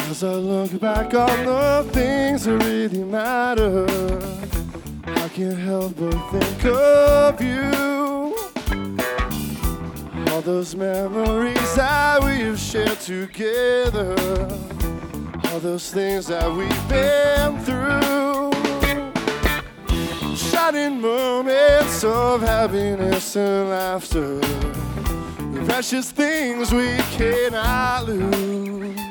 As I look back on the things that really matter, I can't help but think of you. All those memories that we've shared together, all those things that we've been through, shining moments of happiness and laughter, the precious things we cannot lose.